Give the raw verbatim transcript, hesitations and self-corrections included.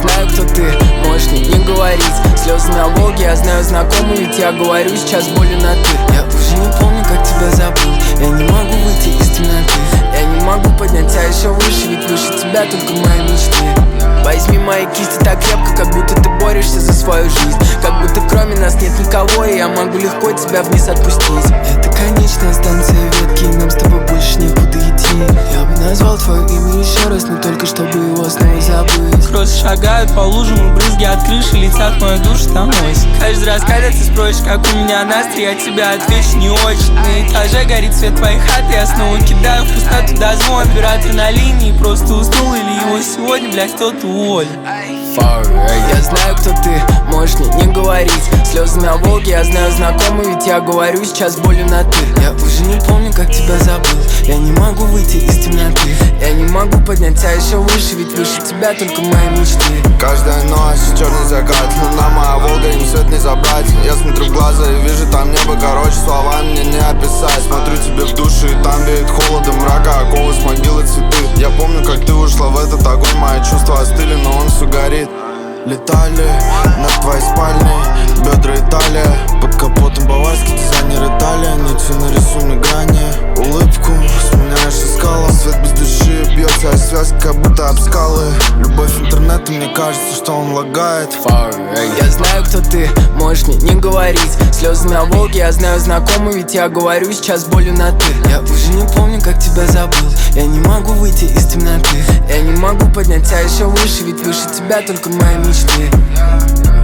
знаю, кто ты, можешь мне не говорить. Слезы на Волге, я знаю знакомый, ведь я говорю сейчас болью на ты. Я уже не помню, как тебя забыл, я не могу выйти из темноты. Я не могу поднять тебя еще выше, ведь выше тебя только мои мечты. Возьми мои кисти так крепко, как будто ты борешься за свою жизнь. Как будто кроме нас нет никого, и я могу легко тебя вниз отпустить. Это конечная станция ветки, нам с тобой больше некуда идти. Я бы назвал твое имя еще раз, но только чтобы его снова забыть. Кроссы шагают по лужам, и брызги от крыши летят в мою душу домой. Каждый раз, когда ты спросишь, как у меня настрой, я тебе отвечу не очень. На этаже горит свет твоей хаты, я снова кидаю в пустоту дозвон. Оператор на линии просто уснул, или его сегодня, блядь, кто-то уволен. Я знаю, кто ты, можешь мне не говорить. Слезы на Волге, я знаю знакомый, ведь я говорю сейчас болью на ты. Я уже не помню, как тебя забыл, я не могу выйти из темноты. Я не могу поднять тебя еще выше, ведь выше тебя только мои мечты. Каждая ночь, черный закат, луна моя Волга, им свет не забрать. Я смотрю в глаза и вижу там небо, короче, словами мне не описать. Смотрю тебе в душу, и там веет холодом мрака, оковы с могилы цветы. Я помню, как ты ушла в этот огонь, мои чувства остыли, но он все горит. Летали над твоей спальней, бедра и талия. Под капотом баварский дизайнер Италия. Нитью нарисуй мне грани, улыбку сменяешь искала. Свет без души бьется, а связь как будто об скалы. Любовь интернета, мне кажется, что он лагает. Я знаю, кто ты, можешь мне не говорить. Слезы на Волге, я знаю знакомый, ведь я говорю сейчас болью на ты. Я уже не помню, как тебя забыл, я не могу выйти из темноты. Я не могу поднять тебя еще выше, ведь выше тебя только мои мечты.